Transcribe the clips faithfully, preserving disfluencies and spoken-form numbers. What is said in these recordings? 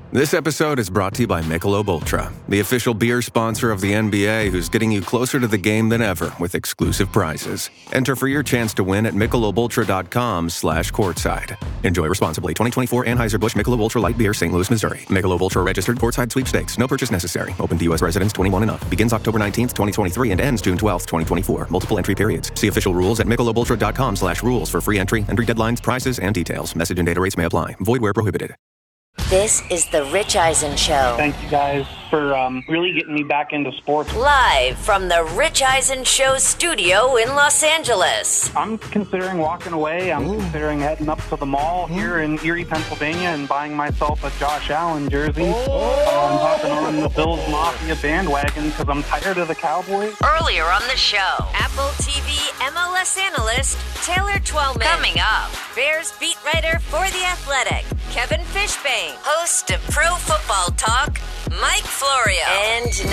This episode is brought to you by Michelob Ultra, the official beer sponsor of the N B A, who's getting you closer to the game than ever with exclusive prizes. Enter for your chance to win at michelobultra.com slash courtside. Enjoy responsibly. twenty twenty-four Anheuser-Busch Michelob Ultra Light Beer, Saint Louis, Missouri. Michelob Ultra registered courtside sweepstakes. No purchase necessary. Open to U S residents twenty-one and up. Begins October nineteenth, twenty twenty-three and ends June twelfth, twenty twenty-four. Multiple entry periods. See official rules at michelobultra.com slash rules for free entry, entry deadlines, prices, and details. Message and data rates may apply. Void where prohibited. This is the Rich Eisen Show. Thank you guys for um, really getting me back into sports. Live from the Rich Eisen Show studio in Los Angeles. I'm considering walking away. I'm Ooh. considering heading up to the mall Ooh. here in Erie, Pennsylvania, and buying myself a Josh Allen jersey. Oh. I'm hopping on the Bills Mafia bandwagon because I'm tired of the Cowboys. Earlier on the show, Apple T V M L S analyst Taylor Twellman. Coming up, Bears beat writer for The Athletic, Kevin Fishbane. Host of Pro Football Talk, Mike Florio. And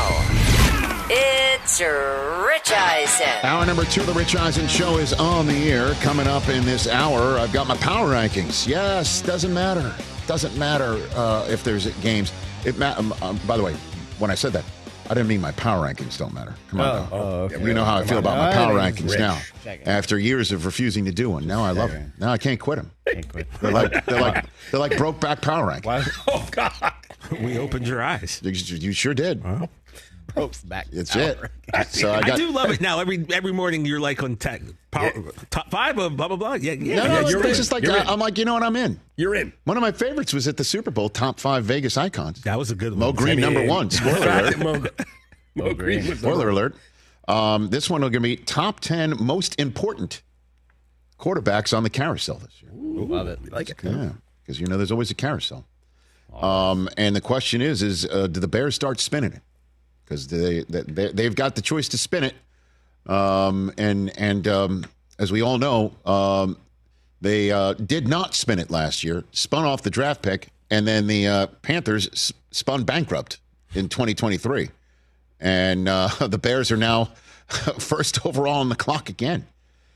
now, it's Rich Eisen. Hour number two of the Rich Eisen Show is on the air. Coming up in this hour, I've got my power rankings. Yes, doesn't matter. Doesn't matter uh, if there's games. It ma- um, um, By the way, when I said that, I didn't mean my power rankings don't matter. Come on, oh, oh, okay. You know how I feel about my power rankings Rich. now. After years of refusing to do one, now I love them. Now I can't quit them. Can't quit. They're like they're like they're like broke back power rankings. Why? Oh God! We opened your eyes. You, you sure did. Well, broke back. It's it. So I, got, I do love it now. Every every morning you're like on tech, power, yeah. top five of blah blah blah. Yeah, yeah. No, no, yeah, it's, you're it's in. just like You're I, in. I'm like, you know what? I'm in. You're in. One of my favorites was at the Super Bowl, top five Vegas icons. That was a good one. Mo Green, number one. Spoiler alert. Mo, Mo Green. Was Spoiler alert. Um, this one will give me top ten most important quarterbacks on the carousel this year. Ooh, love it. Like it. Yeah, because you know there's always a carousel. Um, and the question is, is uh, do the Bears start spinning it? Because they, they they've got the choice to spin it. Um, and and um, as we all know, um, they uh, did not spin it last year. Spun off the draft pick, and then the uh, Panthers s- spun bankrupt in twenty twenty-three. And uh, the Bears are now first overall on the clock again.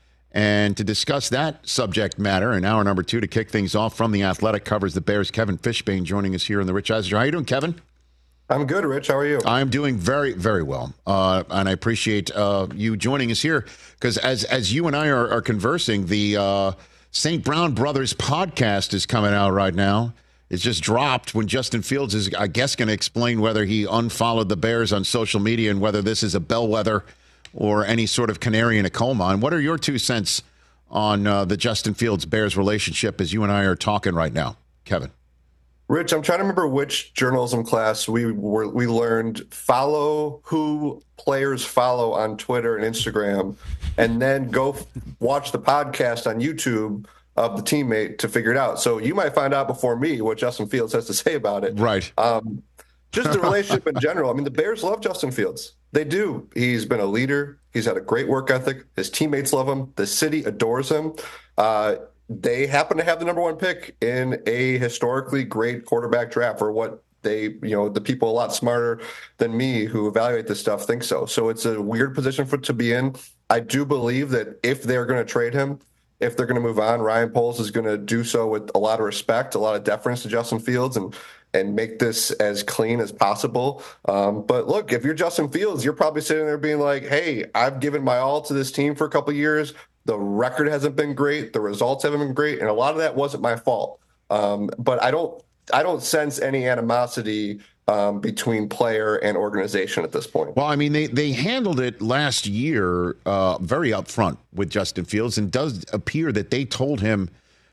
And to discuss that subject matter in hour number two, to kick things off from The Athletic, covers the Bears, Kevin Fishbane, joining us here in the Rich Eisen Show. How you doing, Kevin? I'm good, Rich. How are you? I'm doing very, very well. Uh, and I appreciate uh, you joining us here because as as you and I are, are conversing, the uh, Saint Brown Brothers podcast is coming out right now. It's just dropped when Justin Fields is, I guess, going to explain whether he unfollowed the Bears on social media and whether this is a bellwether or any sort of canary in a coal mine. What are your two cents on uh, the Justin Fields-Bears relationship as you and I are talking right now, Kevin? Rich, I'm trying to remember which journalism class we were we learned follow who players follow on Twitter and Instagram, and then go f- watch the podcast on YouTube of the teammate to figure it out. So you might find out before me what Justin Fields has to say about it. Right. Um, just the relationship in general. I mean, the Bears love Justin Fields. They do. He's been a leader. He's had a great work ethic. His teammates love him. The city adores him. Uh, they happen to have the number one pick in a historically great quarterback draft, for what they, you know, the people a lot smarter than me who evaluate this stuff think so. So it's a weird position for to be in. I do believe that if they're going to trade him, if they're going to move on, Ryan Poles is going to do so with a lot of respect, a lot of deference to Justin Fields, and and make this as clean as possible. Um, but look, if you're Justin Fields, you're probably sitting there being like, hey, I've given my all to this team for a couple of years. The record hasn't been great. The results haven't been great. And a lot of that wasn't my fault. Um, but I don't I don't sense any animosity um, between player and organization at this point. Well, I mean, they, they handled it last year uh, very upfront with Justin Fields, and does appear that they told him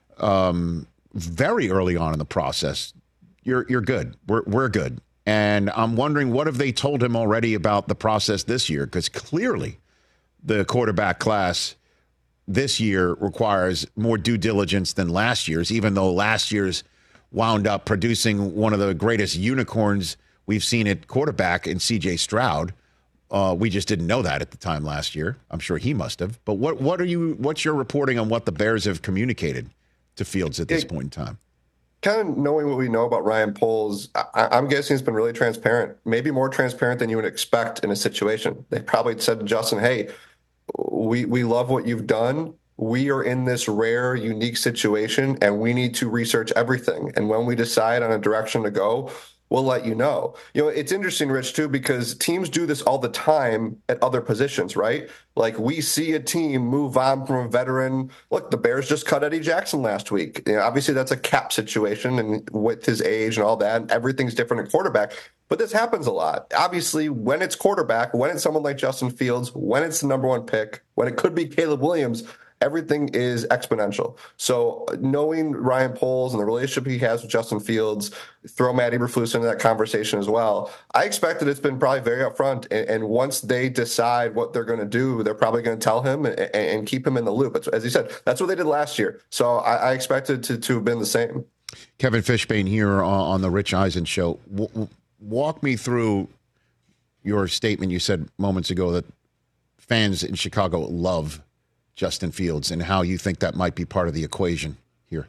um, very early on in the process, you're you're good. We're we're good. And I'm wondering, what have they told him already about the process this year? Because clearly the quarterback class this year requires more due diligence than last year's, even though last year's wound up producing one of the greatest unicorns we've seen at quarterback in C J Stroud. Uh, we just didn't know that at the time last year. I'm sure he must have. But what what are you? What's your reporting on what the Bears have communicated to Fields at this it, point in time? Kind of knowing what we know about Ryan Poles, I, I'm guessing he's been really transparent, maybe more transparent than you would expect in a situation. They probably said to Justin, hey, we, we love what you've done. we are in this rare, unique situation, and we need to research everything. And when we decide on a direction to go, we'll let you know. You know, it's interesting, Rich, too, because teams do this all the time at other positions, right? Like we see a team move on from a veteran. Look, the Bears just cut Eddie Jackson last week. You know, obviously, that's a cap situation, and with his age and all that, and everything's different at quarterback. But this happens a lot. Obviously, when it's quarterback, when it's someone like Justin Fields, when it's the number one pick, when it could be Caleb Williams, everything is exponential. So knowing Ryan Poles and the relationship he has with Justin Fields, throw Matt Eberflus into that conversation as well. I expect that it's been probably very upfront. And, and once they decide what they're going to do, they're probably going to tell him and, and keep him in the loop. As you said, that's what they did last year. So I, I expect it to, to have been the same. Kevin Fishbain here on the Rich Eisen Show. W- walk me through your statement. You said moments ago that fans in Chicago love Justin Fields, and how you think that might be part of the equation here.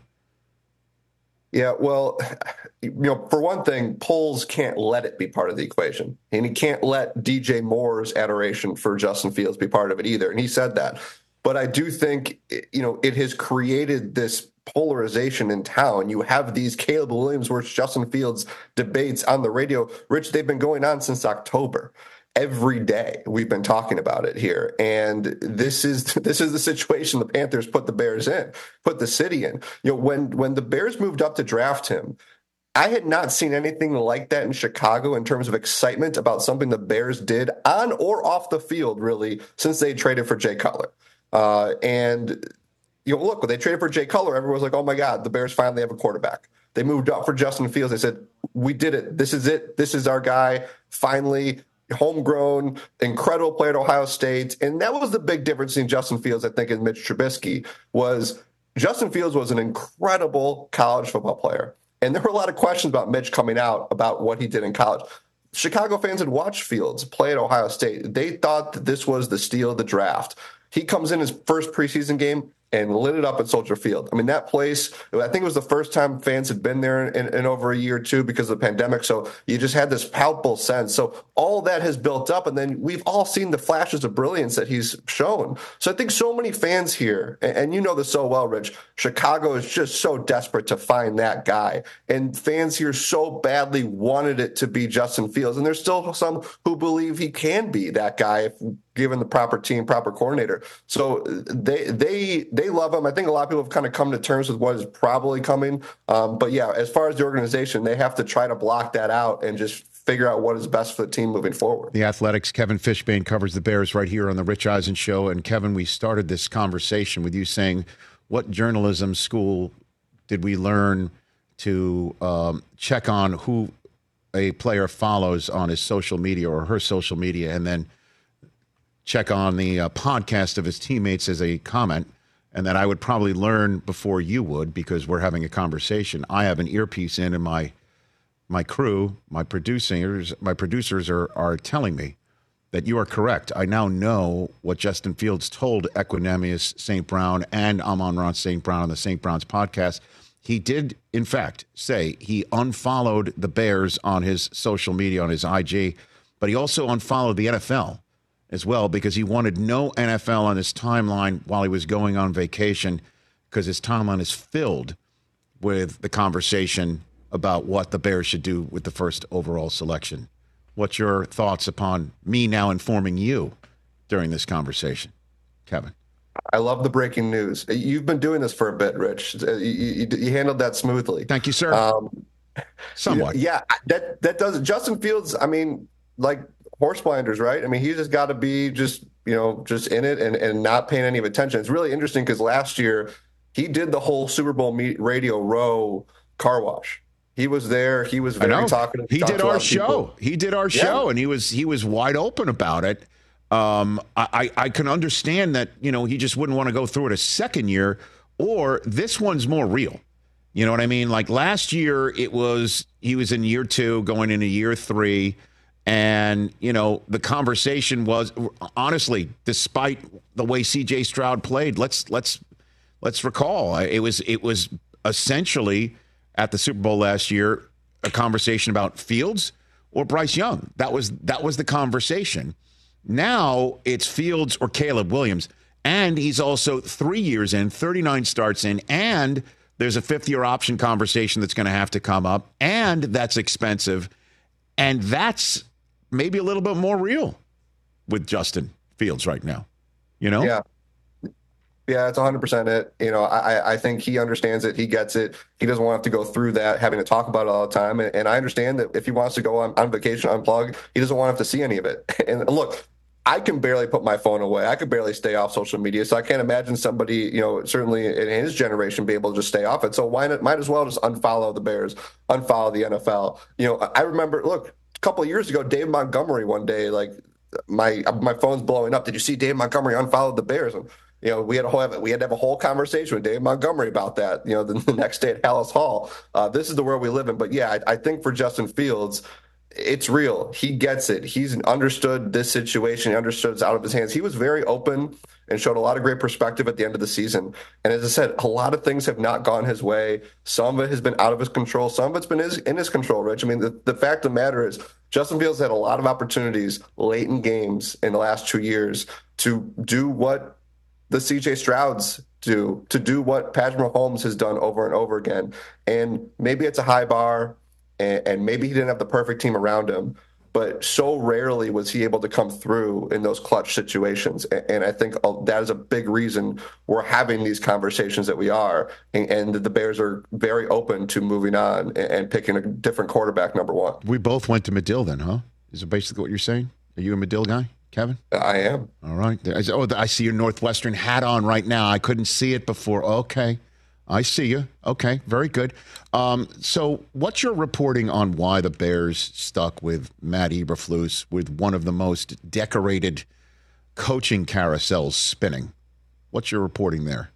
Yeah, well, you know, for one thing, Poles can't let it be part of the equation, and he can't let D J Moore's adoration for Justin Fields be part of it either, and he said that. But I do think, you know, it has created this polarization in town. You have these Caleb Williams versus Justin Fields debates on the radio. Rich, they've been going on since October. Every day we've been talking about it here. And this is this is the situation the Panthers put the Bears in, put the city in. You know, when when the Bears moved up to draft him, I had not seen anything like that in Chicago in terms of excitement about something the Bears did on or off the field, really, since they traded for Jay Cutler. Uh, and, you know, look, when they traded for Jay Cutler, everyone was like, oh, my God, the Bears finally have a quarterback. They moved up for Justin Fields. They said, we did it. This is it. This is our guy. Finally, homegrown, incredible player at Ohio State. And that was the big difference in Justin Fields, I think, and Mitch Trubisky, was Justin Fields was an incredible college football player. And there were a lot of questions about Mitch coming out about what he did in college. Chicago fans had watched Fields play at Ohio State. They thought that this was the steal of the draft. He comes in his first preseason game and lit it up at Soldier Field. I mean, that place, I think it was the first time fans had been there in, in over a year or two because of the pandemic. So you just had this palpable sense. So all that has built up, and then we've all seen the flashes of brilliance that he's shown. So I think so many fans here, and, and you know this so well, Rich, Chicago is just so desperate to find that guy. And fans here so badly wanted it to be Justin Fields. And there's still some who believe he can be that guy if given the proper team, proper coordinator. So they they they love him. I think a lot of people have kind of come to terms with what is probably coming. Um, but yeah, as far as the organization, they have to try to block that out and just figure out what is best for the team moving forward. The Athletics, Kevin Fishbain covers the Bears right here on the Rich Eisen Show. And Kevin, we started this conversation with you saying, what journalism school did we learn to um, check on who a player follows on his social media or her social media, and then check on the uh, podcast of his teammates as a comment, and that I would probably learn before you would, because we're having a conversation. I have an earpiece in, and my my crew, my producers, my producers are are telling me that you are correct. I now know what Justin Fields told Equanimeous Saint Brown and Amon-Ra Saint Brown on the Saint Brown's podcast. He did, in fact, say he unfollowed the Bears on his social media, on his I G, but he also unfollowed the N F L as well, because he wanted no N F L on his timeline while he was going on vacation, because his timeline is filled with the conversation about what the Bears should do with the first overall selection. What's your thoughts upon me now informing you during this conversation, Kevin? I love the breaking news. You've been doing this for a bit, Rich. You, you, you handled that smoothly. Thank you, sir. Um, Somewhat. Yeah, that that does. Justin Fields, I mean, like, horse blinders, right? I mean, he's just got to be just, you know, just in it and, and not paying any attention. It's really interesting because last year he did the whole Super Bowl meet, Radio Row car wash. He was there. He was very talkative. He did our show. He did our show, yeah. and he was he was wide open about it. Um, I, I can understand that, you know, he just wouldn't want to go through it a second year, or this one's more real. You know what I mean? Like last year, it was he was in year two, going into year three. And, you know, the conversation was, honestly, despite the way C J Stroud played, let's let's let's recall, it was it was essentially at the Super Bowl last year a conversation about Fields or Bryce Young. That was that was the conversation. Now it's Fields or Caleb Williams. And he's also three years in, thirty-nine starts in, and there's a fifth-year option conversation that's going to have to come up, and that's expensive. And that's maybe a little bit more real with Justin Fields right now, you know? Yeah. Yeah, it's one hundred percent it. You know, I, I think he understands it. He gets it. He doesn't want to have to go through that, having to talk about it all the time. And, and I understand that if he wants to go on, on vacation, unplug, he doesn't want to have to see any of it. And look, I can barely put my phone away. I could barely stay off social media. So I can't imagine somebody, you know, certainly in his generation, be able to just stay off it. So why not, might as well just unfollow the Bears, unfollow the N F L. You know, I remember, look, a couple of years ago, Dave Montgomery one day, like my my phone's blowing up. Did you see Dave Montgomery unfollowed the Bears? And, you know, we had a whole we had to have a whole conversation with Dave Montgomery about that. You know, the, the next day at Hallis Hall. Uh, this is the world we live in. But yeah, I, I think for Justin Fields, it's real. He gets it. He's understood this situation. He understood it's out of his hands. He was very open and showed a lot of great perspective at the end of the season. And as I said, a lot of things have not gone his way. Some of it has been out of his control. Some of it's been his, in his control, Rich. I mean, the, the fact of the matter is Justin Fields had a lot of opportunities late in games in the last two years to do what the C J Strouds do, to do what Patrick Mahomes has done over and over again. And maybe it's a high bar, and, and maybe he didn't have the perfect team around him, but so rarely was he able to come through in those clutch situations. And, and I think that is a big reason we're having these conversations that we are, and, and the Bears are very open to moving on and, and picking a different quarterback, number one. We both went to Medill then, huh? Is it basically what you're saying? Are you a Medill guy, Kevin? I am. All right. Oh, I see your Northwestern hat on right now. I couldn't see it before. Okay. I see you. Okay. Very good. Um, so what's your reporting on why the Bears stuck with Matt Eberflus with one of the most decorated coaching carousels spinning? What's your reporting there?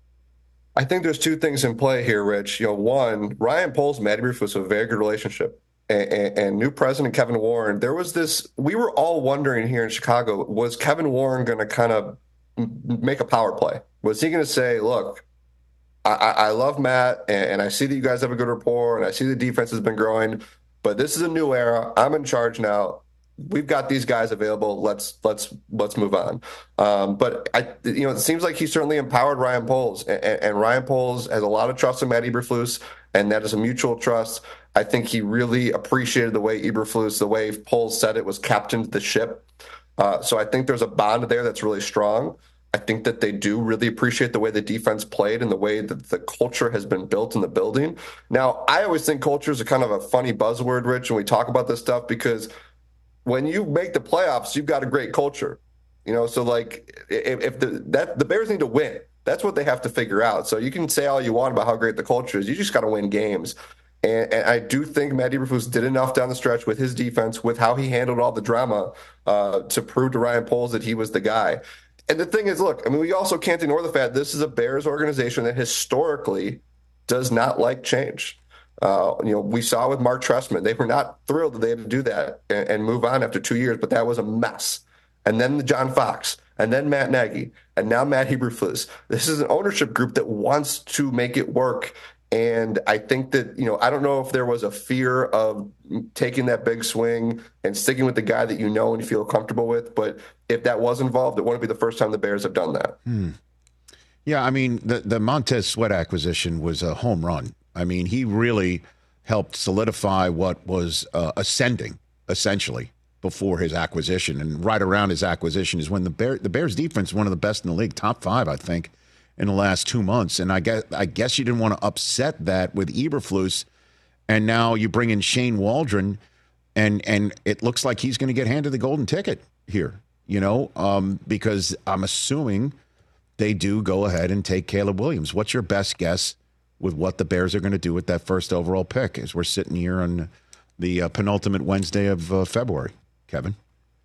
I think there's two things in play here, Rich. You know, one, Ryan Poles and Matt Eberflus have a very good relationship. And, and, and new president Kevin Warren, there was this, we were all wondering here in Chicago, was Kevin Warren going to kind of make a power play? Was he going to say, look, I, I love Matt, and, and I see that you guys have a good rapport, and I see the defense has been growing, but this is a new era. I'm in charge now. We've got these guys available. Let's let's let's move on. Um, but I, you know, it seems like he certainly empowered Ryan Poles, and, and Ryan Poles has a lot of trust in Matt Eberflus, and that is a mutual trust. I think he really appreciated the way Eberflus, the way Poles said it, was captained the ship. Uh, so I think there's a bond there that's really strong. I think that they do really appreciate the way the defense played and the way that the culture has been built in the building. Now, I always think culture is a kind of a funny buzzword, Rich, when we talk about this stuff, because when you make the playoffs, you've got a great culture. You know, so like if, if the that the Bears need to win, that's what they have to figure out. So you can say all you want about how great the culture is. You just got to win games. And, and I do think Matt Eberflus did enough down the stretch with his defense, with how he handled all the drama, uh, to prove to Ryan Poles that he was the guy. And the thing is, look, I mean, we also can't ignore the fact this is a Bears organization that historically does not like change. Uh, you know, we saw with Mark Trestman, they were not thrilled that they had to do that and, and move on after two years, but that was a mess. And then the John Fox, and then Matt Nagy, and now Matt Eberflus. This is an ownership group that wants to make it work. And I think that, you know, I don't know if there was a fear of taking that big swing and sticking with the guy that you know and you feel comfortable with. But if that was involved, it wouldn't be the first time the Bears have done that. Hmm. Yeah, I mean, the, the Montez Sweat acquisition was a home run. I mean, he really helped solidify what was uh, ascending, essentially, before his acquisition. And right around his acquisition is when the, Bear, the Bears defense is one of the best in the league, top five, I think, in the last two months. And I guess I guess you didn't want to upset that with Eberflus, and now you bring in Shane Waldron, and and it looks like he's going to get handed the golden ticket here, you know, um, because I'm assuming they do go ahead and take Caleb Williams. What's your best guess with what the Bears are going to do with that first overall pick as we're sitting here on the uh, penultimate Wednesday of uh, February, Kevin?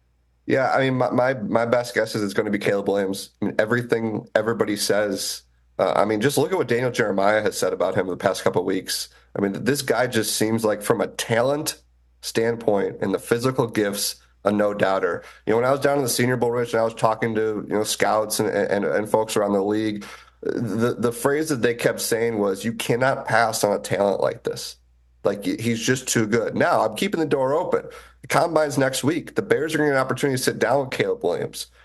Yeah, I mean, my, my my best guess is it's going to be Caleb Williams. I mean, everything everybody says. Uh, I mean, just look at what Daniel Jeremiah has said about him in the past couple of weeks. I mean, this guy just seems like, from a talent standpoint and the physical gifts, a no doubter. You know, when I was down in the Senior Bowl, Rich, and I was talking to you know scouts and and, and folks around the league, the the phrase that they kept saying was, "You cannot pass on a talent like this. Like, he's just too good." Now, I'm keeping the door open. The Combine's next week. The Bears are going to get an opportunity to sit down with Caleb Williams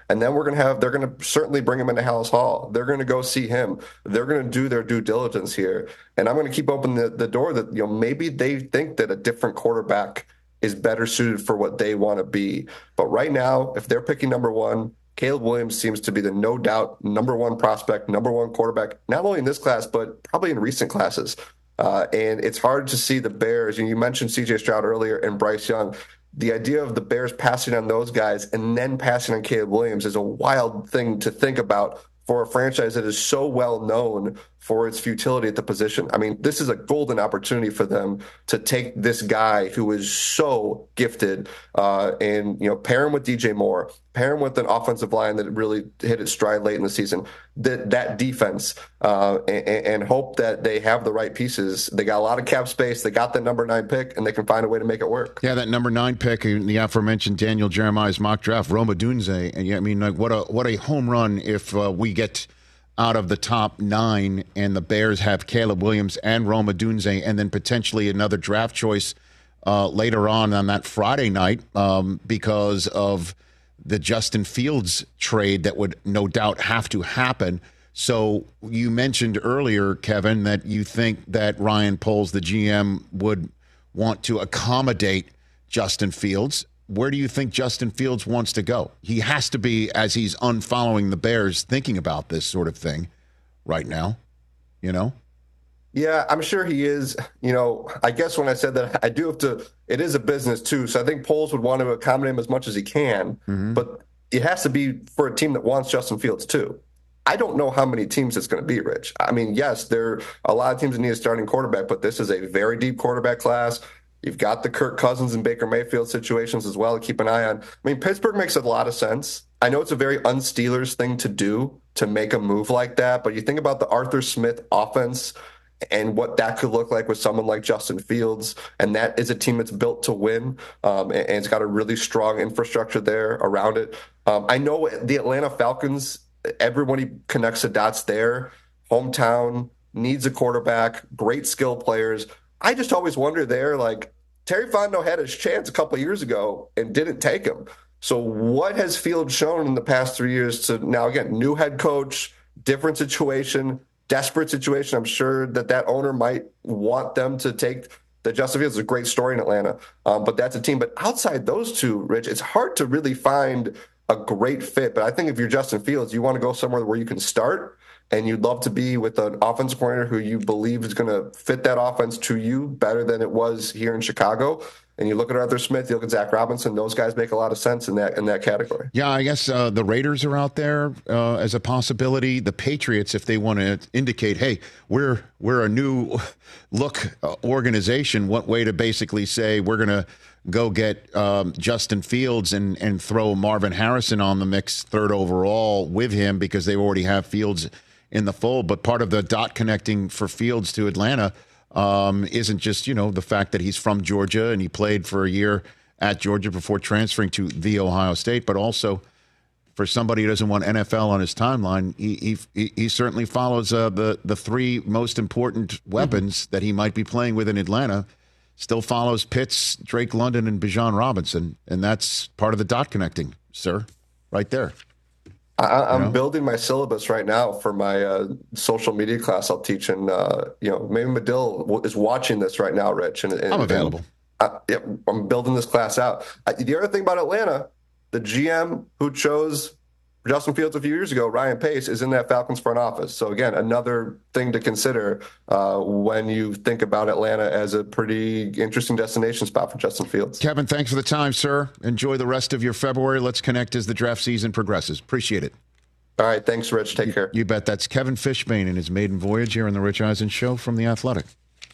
And then we're going to have, they're going to certainly bring him into Hallis Hall. They're going to go see him. They're going to do their due diligence here. And I'm going to keep open the, the door that, you know, maybe they think that a different quarterback is better suited for what they want to be. But right now, if they're picking number one, Caleb Williams seems to be the no doubt number one prospect, number one quarterback, not only in this class, but probably in recent classes. Uh, and it's hard to see the Bears. And you mentioned C J Stroud earlier and Bryce Young. The idea of the Bears passing on those guys and then passing on Caleb Williams is a wild thing to think about for a franchise that is so well known for its futility at the position. I mean, this is a golden opportunity for them to take this guy who is so gifted uh, and, you know, pair him with D J Moore, pair him with an offensive line that really hit its stride late in the season, that, that defense, uh, and, and hope that they have the right pieces. They got a lot of cap space. They got the number nine pick, and they can find a way to make it work. Yeah, that number nine pick in the aforementioned Daniel Jeremiah's mock draft, Rome Odunze. And yeah, I mean, like, what a what a home run if uh, we get out of the top nine and the Bears have Caleb Williams and Rome Odunze, and then potentially another draft choice uh, later on on that Friday night um, because of the Justin Fields trade that would no doubt have to happen. So you mentioned earlier, Kevin, that you think that Ryan Poles, the G M, would want to accommodate Justin Fields. Where do you think Justin Fields wants to go? He has to be, as he's unfollowing the Bears, thinking about this sort of thing right now, you know? Yeah, I'm sure he is. You know, I guess when I said that, I do have to, it is a business too. So I think Poles would want to accommodate him as much as he can, mm-hmm. but it has to be for a team that wants Justin Fields too. I don't know how many teams it's going to be, Rich. I mean, yes, there are a lot of teams that need a starting quarterback, but this is a very deep quarterback class. You've got the Kirk Cousins and Baker Mayfield situations as well to keep an eye on. I mean, Pittsburgh makes a lot of sense. I know it's a very un-Steelers thing to do, to make a move like that, but you think about the Arthur Smith offense and what that could look like with someone like Justin Fields, and that is a team that's built to win, um, and, and it's got a really strong infrastructure there around it. Um, I know the Atlanta Falcons, everybody connects the dots there. Hometown, needs a quarterback, great skill players. I just always wonder there, like, Terry Fontenot had his chance a couple of years ago and didn't take him. So what has Fields shown in the past three years to now, again, new head coach, different situation, desperate situation. I'm sure that that owner might want them to take the Justin Fields. Is a great story in Atlanta, um, but that's a team. But outside those two, Rich, it's hard to really find a great fit. But I think if you're Justin Fields, you want to go somewhere where you can start, and you'd love to be with an offensive coordinator who you believe is going to fit that offense to you better than it was here in Chicago. And you look at Arthur Smith, you look at Zach Robinson, those guys make a lot of sense in that in that category. Yeah, I guess uh, the Raiders are out there uh, as a possibility. The Patriots, if they want to indicate, hey, we're we're a new look uh, organization, what way to basically say we're going to go get um, Justin Fields and, and throw Marvin Harrison on the mix third overall with him because they already have Fields in the fold. But part of the dot connecting for Fields to Atlanta Um, isn't just, you know, the fact that he's from Georgia and he played for a year at Georgia before transferring to the Ohio State, but also for somebody who doesn't want N F L on his timeline, he he, he certainly follows uh, the, the three most important weapons mm-hmm. that he might be playing with in Atlanta, still follows Pitts, Drake London, and Bijan Robinson, and that's part of the dot connecting, sir, right there. I, I'm you know? building my syllabus right now for my uh, social media class I'll teach, and uh, you know, maybe Medill is watching this right now, Rich. And, and I'm available. And I, yeah, I'm building this class out. I, the other thing about Atlanta, the G M who chose Justin Fields a few years ago, Ryan Pace, is in that Falcons front office. So again, another thing to consider uh, when you think about Atlanta as a pretty interesting destination spot for Justin Fields. Kevin, thanks for the time, sir. Enjoy the rest of your February. Let's connect as the draft season progresses. Appreciate it. All right. Thanks, Rich. Take you, care. You bet. That's Kevin Fishbain in his maiden voyage here on the Rich Eisen Show from The Athletic.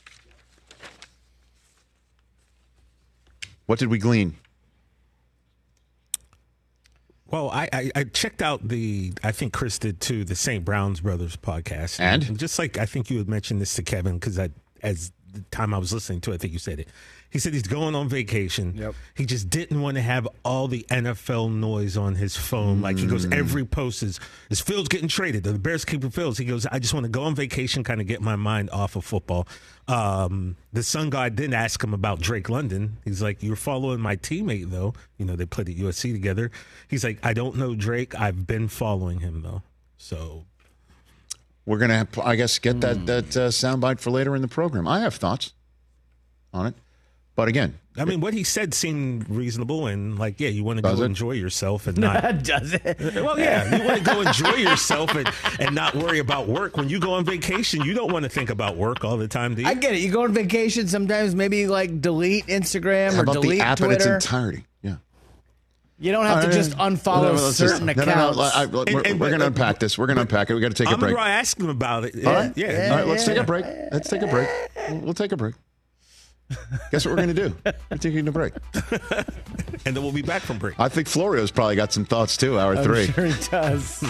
What did we glean? Well, I, I, I checked out the, I think Chris did too, the Saint Brown's Brothers podcast. And? and just like I think you had mentioned this to Kevin, because I, as the time I was listening to it, I think you said it. He said he's going on vacation. Yep. He just didn't want to have all the N F L noise on his phone. Like he goes, every post is, is Fields getting traded? The Bears keeping Fields. He goes, I just want to go on vacation, kind of get my mind off of football. Um, the Sun guy didn't ask him about Drake London. He's like, you're following my teammate, though. You know, they played at U S C together. He's like, I don't know Drake. I've been following him, though. So we're going to, have, I guess, get that, that uh, soundbite for later in the program. I have thoughts on it. But again, I mean, what he said seemed reasonable, and like, yeah, you want to go it? enjoy yourself and not. Does it? Well, yeah, you want to go enjoy yourself and, and not worry about work. When you go on vacation, you don't want to think about work all the time, do you? I get it. You go on vacation, sometimes maybe like delete Instagram how or about delete the app Twitter. in its entirety? Yeah. You don't have to just unfollow No, no, let's certain just- no, accounts. No, no, I, we're And- and- we're going to but- unpack this. We're going to unpack it. We got to take a I'm break. going to ask him about it. All right. Yeah. All right, let's take a break. Let's take a break. We'll, we'll take a break. Guess what we're going to do? We're taking a break. And then we'll be back from break. I think Florio's probably got some thoughts too. Hour I'm three. sure he does.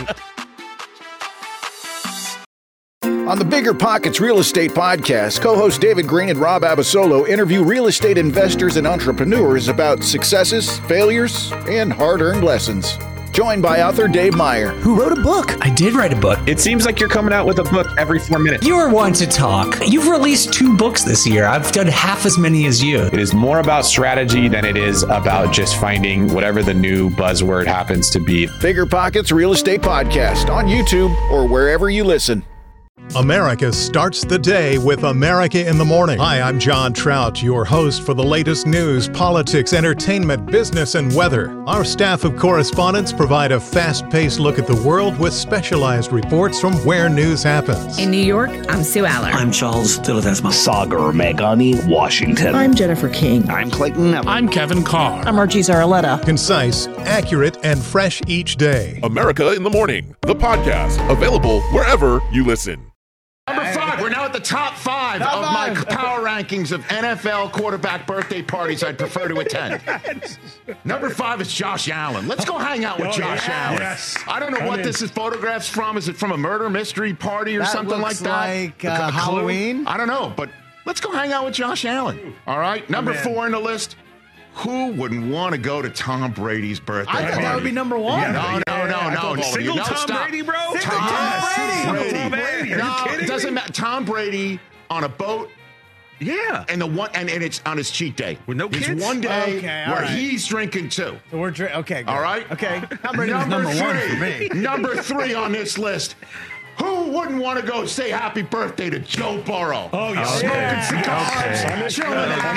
On the Bigger Pockets Real Estate Podcast, co-hosts David Green and Rob Abasolo interview real estate investors and entrepreneurs about successes, failures, and hard-earned lessons. Joined by author Dave Meyer. Who wrote a book? I did write a book. It seems like you're coming out with a book every four minutes. You are one to talk. You've released two books this year. I've done half as many as you. It is more about strategy than it is about just finding whatever the new buzzword happens to be. Bigger Pockets Real Estate Podcast on YouTube or wherever you listen. America starts the day with America in the Morning. Hi, I'm John Trout, your host for the latest news, politics, entertainment, business, and weather. Our staff of correspondents provide a fast-paced look at the world with specialized reports from where news happens. In New York, I'm Sue Aller. I'm Charles Dilatesma. Sagar Meghani, Washington. I'm Jennifer King. I'm Clayton Neville. I'm Kevin Carr. I'm Archie Zaraletta. Concise, accurate, and fresh each day. America in the Morning, the podcast, available wherever you listen. Number five, we're now at the top five Top of five. my power rankings of N F L quarterback birthday parties I'd prefer to attend. Number five is Josh Allen. Let's go hang out with Oh, Josh yeah. Allen. Yes. I don't know I'm what in. this is photographs from. Is it from a murder mystery party or That something like looks that? like, A- uh, a clue? Halloween? I don't know, but let's go hang out with Josh Allen. All right, number in. four in the list. Who wouldn't want to go to Tom Brady's birthday I party? thought that would be number one. Yeah, no, no, no, no, no. Single no, Tom stop. Brady, bro? Single Tom, Tom Brady. Tom Brady. Are No, you kidding it doesn't me? matter. Tom Brady on a boat. Yeah. And the one and, and it's on his cheat day. With no There's kids? one day Okay, all where right. he's drinking too. So we're dri- okay. Good. All right? Okay. Tom Brady was number number three, one for me. Number three on this list. Who wouldn't want to go say happy birthday to Joe Burrow? Oh, yeah. Smoking Yeah. cigars, Okay. chilling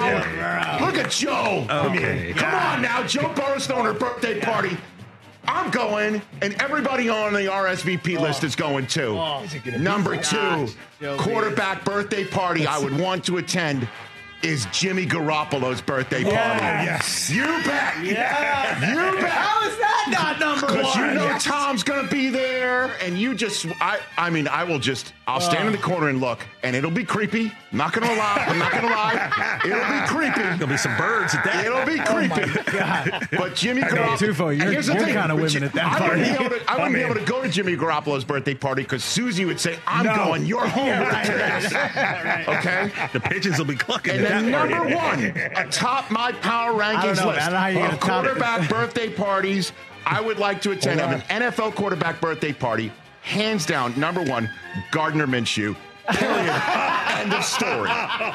out. Look at Joe. Okay. Come on now. Joe Burrow's throwing her birthday party. I'm going, and everybody on the R S V P list is going too. Number two, quarterback birthday party I would want to attend is Jimmy Garoppolo's birthday party. Yes. You bet. Yeah. You bet. How is that not number one? Because you know Tom's going to be there, and you just, I I mean, I will just, I'll stand in the corner and look, and it'll be creepy. I'm not going to lie. I'm not going to lie. It'll be creepy. There'll be some birds at that. It'll be creepy. God. But Jimmy know, Garoppolo. Tufo, and you're- here's the you're thing, kinda but women you- at that I wouldn't party. be able to, I wouldn't be I'm able in. to go to Jimmy Garoppolo's birthday party because Susie would say, I'm No. going, you're home with the kids. Okay? The pigeons will be clucking And at then that number party. one, atop my power rankings know, man. list I don't know how you're of gonna top it. quarterback birthday parties I would like to attend. Have an N F L quarterback birthday party. Hands down, number one, Gardner Minshew. Period. End of story.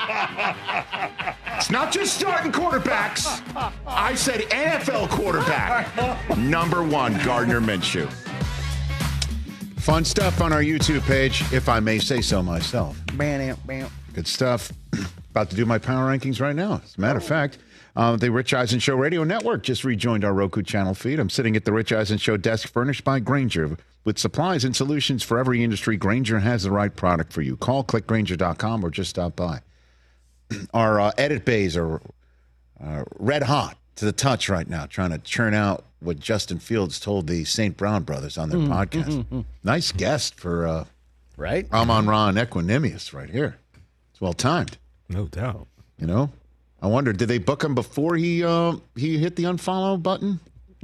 It's not just starting quarterbacks. I said N F L quarterback. Number one, Gardner Minshew. Fun stuff on our YouTube page, if I may say so myself. Good stuff. About to do my power rankings right now. As a matter of fact, uh, the Rich Eisen Show Radio Network just rejoined our Roku channel feed. I'm sitting at the Rich Eisen Show desk furnished by Grainger. With supplies and solutions for every industry, Grainger has the right product for you. Call, click Grainger dot com, or just stop by. Our uh, edit bays are uh, red hot to the touch right now, trying to churn out what Justin Fields told the Saint Brown brothers on their Mm, podcast. mm, mm. Nice guest for uh, right? Amon Ra and Equanimous right here. It's well timed. No doubt. You know, I wonder, did they book him before he uh, he hit the unfollow button?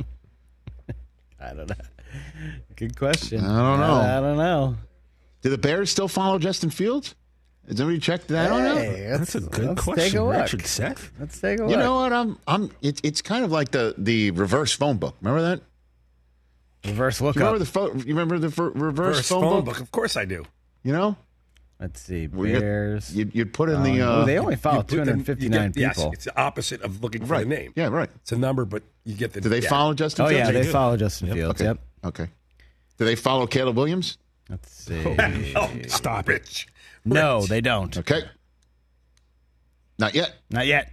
I don't know. Good question. I don't know. I, I don't know. Do the Bears still follow Justin Fields? Has anybody checked that on out? Hey, That's a good let's question, take a look. Richard Seth. Let's take a look. You know what? I'm. I'm. It's. It's kind of like the the reverse phone book. Remember that? Reverse You lookup. remember the phone? You remember the ver- reverse First phone, phone book? book. Of course I do. You know. Let's see. Well, you got- Bears. You'd, you'd put in the. Oh, Uh, they only follow You put two them- hundred fifty-nine you get- people. Yes, it's the opposite of looking for Right. the name. Yeah, right. It's a number, but you get the. Do they yeah. follow Justin Oh Fields? yeah, they do. follow Justin Fields. Okay. Yep. Okay. Do they follow Caleb Williams? Let's see. Oh, stop it. No, they don't. Okay. Not yet. Not yet.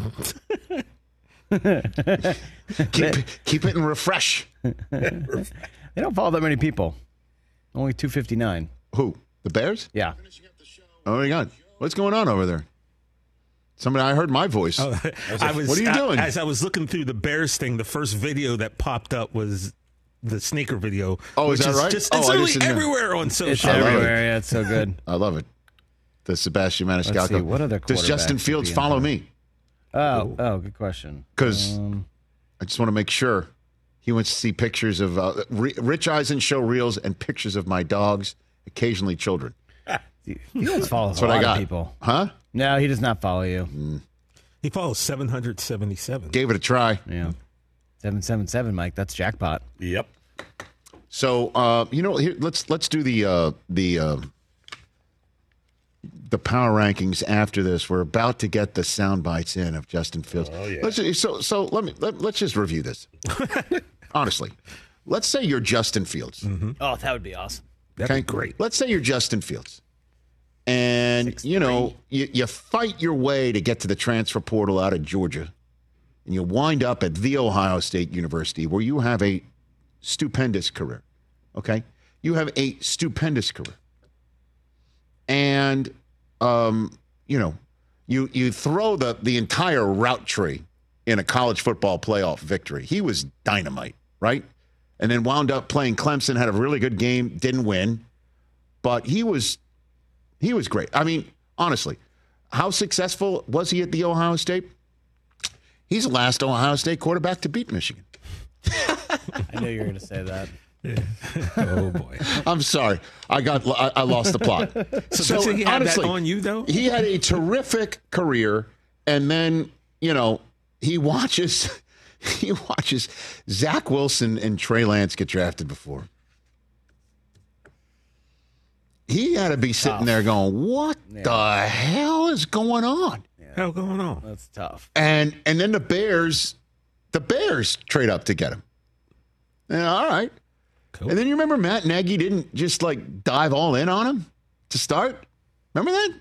Keep keep it and refresh. They don't follow that many people. Only two fifty-nine. Who? The Bears? Yeah. Oh my God! What's going on over there? Somebody, I heard my voice. Oh, I was, what are you I- doing? as I was looking through the Bears thing, the first video that popped up was the sneaker video. Oh, is which that right? Just, Oh, it's I literally just didn't know. everywhere on social. It's I love everywhere. it. Yeah, it's so good. I love it. The Sebastian Let's Maniscalco. see, what other Does Justin quarterbacks Fields would be in follow there? me? Oh, oh, good question. Because Um, I just want to make sure he wants to see pictures of uh, Re- Rich Eisen show reels and pictures of my dogs, occasionally children. Fields follows That's a what lot I got. of people. Huh? No, he does not follow you. He follows seven hundred seventy-seven. Gave it a try. Yeah. seven seven seven, Mike. That's jackpot. Yep. So uh, you know, here, let's let's do the uh, the uh, the power rankings after this. We're about to get the sound bites in of Justin Fields. Oh, yeah. Let's, so so let me let, let's just review this. Honestly, let's say you're Justin Fields. Oh, that would be awesome. That'd Okay, be great. Let's say you're Justin Fields, and you know you, you fight your way to get to the transfer portal out of Georgia, and you wind up at the Ohio State University, where you have a stupendous career. Okay, you have a stupendous career, and um, you know you you throw the the entire route tree in a college football playoff victory. He was dynamite, right? And then wound up playing Clemson, had a really good game, didn't win, but he was he was great. I mean, honestly, how successful was he at the Ohio State? He's the last Ohio State quarterback to beat Michigan. I knew you were going to say that. Oh boy. I'm sorry, I got I, I lost the plot. So, doesn't he have that on you though? He had a terrific career, and then you know he watches. He watches Zach Wilson and Trey Lance get drafted before. He had to be sitting Tough. there going, "What Yeah. the hell is going on?" Hell going on? That's tough. And and then the Bears, the Bears trade up to get him. Yeah, all right. Cool. And then you remember Matt Nagy didn't just like dive all in on him to start. Remember that?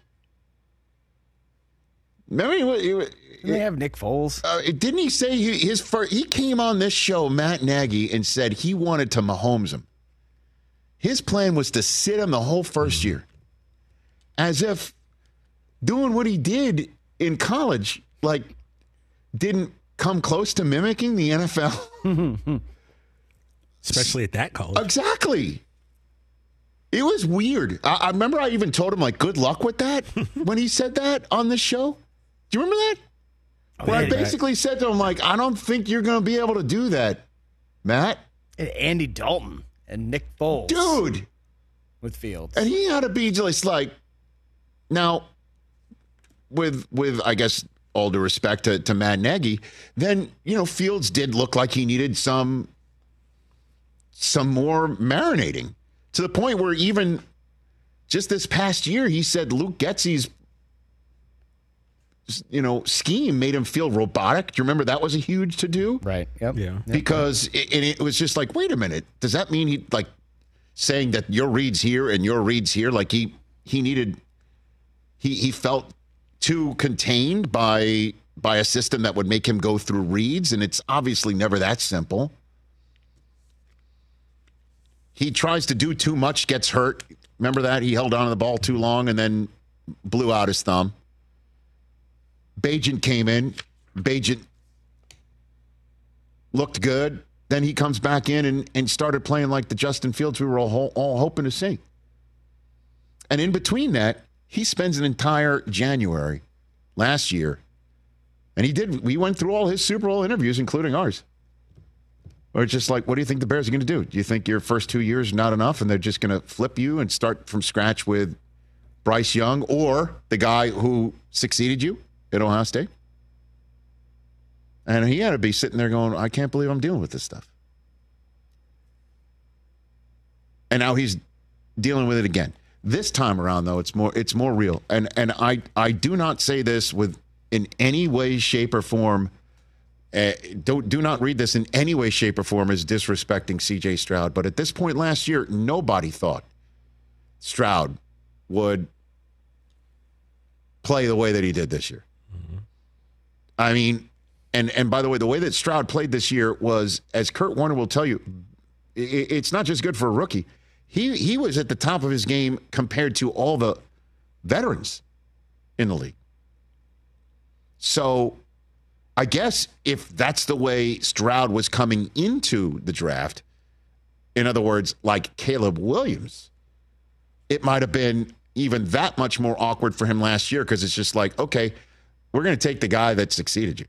Remember he, he, Didn't they have Nick Foles? Uh, didn't he say he, his first, he came on this show, Matt Nagy, and said he wanted to Mahomes him. His plan was to sit him the whole first year, as if doing what he did in college, like, didn't come close to mimicking the N F L. Especially at that college. Exactly. It was weird. I, I remember I even told him, like, good luck with that when he said that on this show. Do you remember that? Oh, Where yeah, I basically said to him, like, I don't think you're going to be able to do that, Matt. And Andy Dalton and Nick Foles. Dude. With Fields. And he had to be just like, now, with, with I guess, all due respect to, to Matt Nagy, then, you know, Fields did look like he needed some, some more marinating, to the point where even just this past year, he said Luke Getsy's, you know, scheme made him feel robotic. Do you remember that was a huge to do? Right. Yep. Yeah. Because it, and it was just like, wait a minute, does that mean he like saying that your read's here and your read's here? Like he he needed he he felt too contained by by a system that would make him go through reads, and it's obviously never that simple. He tries to do too much, gets hurt. Remember that? He held on to the ball too long and then blew out his thumb. Bagent came in. Bagent looked good. Then he comes back in and, and started playing like the Justin Fields we were all, all hoping to see. And in between that, he spends an entire January last year. And he did. We went through all his Super Bowl interviews, including ours. Or just like, what do you think the Bears are going to do? Do you think your first two years are not enough and they're just going to flip you and start from scratch with Bryce Young or the guy who succeeded you at Ohio State. And he had to be sitting there going, I can't believe I'm dealing with this stuff. And now he's dealing with it again. This time around, though, it's more it's more real. And and I, I do not say this with in any way, shape, or form. Uh, don't do not read this in any way, shape, or form as disrespecting C J Stroud. But at this point last year, nobody thought Stroud would play the way that he did this year. Mm-hmm. I mean, and and by the way, the way that Stroud played this year was, as Kurt Warner will tell you, it, it's not just good for a rookie. He he was at the top of his game compared to all the veterans in the league. So I guess if that's the way Stroud was coming into the draft, in other words, like Caleb Williams, it might have been even that much more awkward for him last year because it's just like, okay, we're going to take the guy that succeeded you.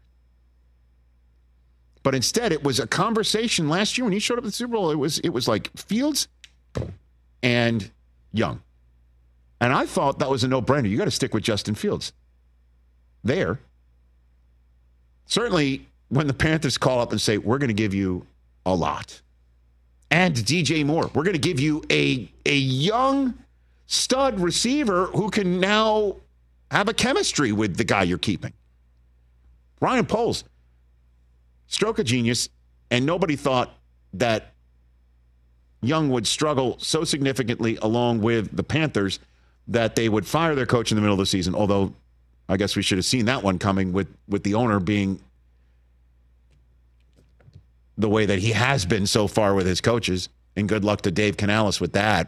But instead, it was a conversation last year when he showed up at the Super Bowl. It was it was like Fields and Young. And I thought that was a no-brainer. You got to stick with Justin Fields there. Certainly, when the Panthers call up and say, we're going to give you a lot. And D J Moore, we're going to give you a, a young stud receiver who can now have a chemistry with the guy you're keeping. Ryan Poles, stroke of genius, and nobody thought that Young would struggle so significantly along with the Panthers that they would fire their coach in the middle of the season, although I guess we should have seen that one coming with, with the owner being the way that he has been so far with his coaches. And good luck to Dave Canales with that.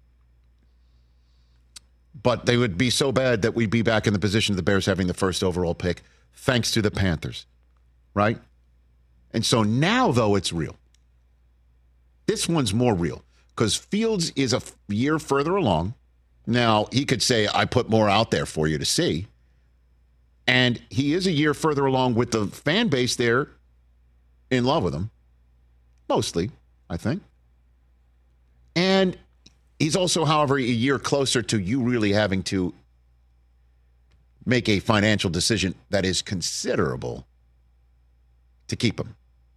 But they would be so bad that we'd be back in the position of the Bears having the first overall pick, thanks to the Panthers, right? And so now, though, it's real. This one's more real because Fields is a year further along. Now, he could say, I put more out there for you to see. And he is a year further along with the fan base there in love with him. Mostly, I think. And he's also, however, a year closer to you really having to make a financial decision that is considerable to keep him.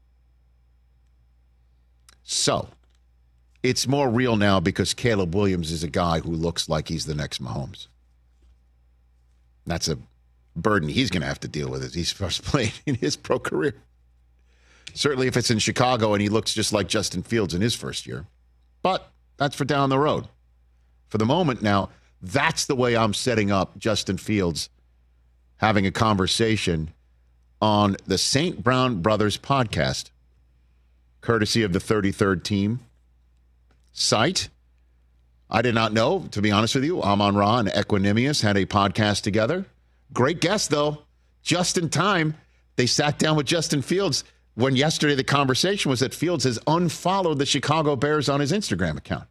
So, it's more real now because Caleb Williams is a guy who looks like he's the next Mahomes. That's a burden he's going to have to deal with as he's first played in his pro career. Certainly if it's in Chicago and he looks just like Justin Fields in his first year. But that's for down the road. For the moment now, that's the way I'm setting up Justin Fields having a conversation on the Saint Brown Brothers podcast, courtesy of the thirty-third Team site. I did not know, to be honest with you. Amon Ra and Equanimous had a podcast together. Great guest, though. Just in time, they sat down with Justin Fields when yesterday the conversation was that Fields has unfollowed the Chicago Bears on his Instagram account.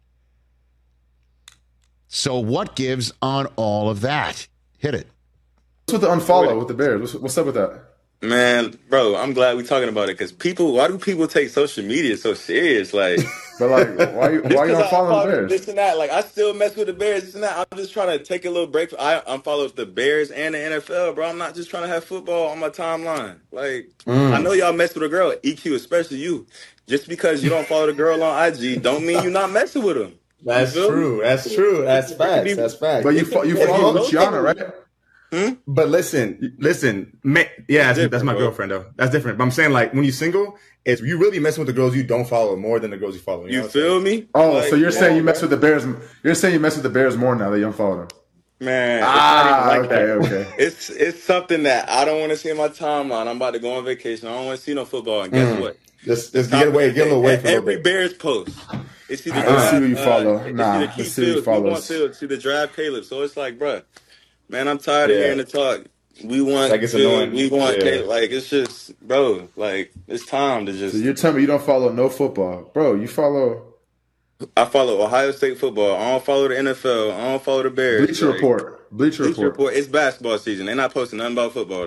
So what gives on all of that? Hit it. What's with the unfollow with the Bears? What's, what's up with that? Man, bro, I'm glad we're talking about it because people, why do people take social media so serious? Like, but like, why you why you unfollowing the Bears? This and that. Like, I still mess with the Bears. This and that. I'm just trying to take a little break. I unfollow the Bears and the N F L, bro. I'm not just trying to have football on my timeline. Like, mm. I know y'all mess with a girl, E Q, especially you. Just because you don't follow the girl on I G, don't mean you're not messing with them. That's true. That's true. That's facts. That's facts. But you fo- you follow Luciana, right? Hmm? But listen, listen, ma- yeah, that's, that's my girlfriend though. That's different. But I'm saying, like, when you're single, it's you really messing with the girls you don't follow more than the girls you follow. You, you know feel me? Oh, like, so you're yeah, saying you mess with the Bears? You're saying you mess with the Bears more now that you unfollow them? Man, it's ah, not even like okay, that. okay. It's it's something that I don't want to see in my timeline. I'm about to go on vacation. I don't want to see no football. And guess mm. what? Just, just get away, get a little away from every Bears post. It's either let's see who you uh, follow. It's nah, either let's see who you follow. We want Fields. It's either draft Caleb. So it's like, bruh, man, I'm tired yeah. of hearing the talk. We want like it's Field, annoying. We want yeah. Caleb. Like, it's just, bro, like, it's time to just. So you're telling me you don't follow no football. Bro, you follow. I follow Ohio State football. I don't follow the N F L. I don't follow the Bears. Bleacher like, Report. Bleacher, Bleacher Report. Report. It's basketball season. They're not posting nothing about football,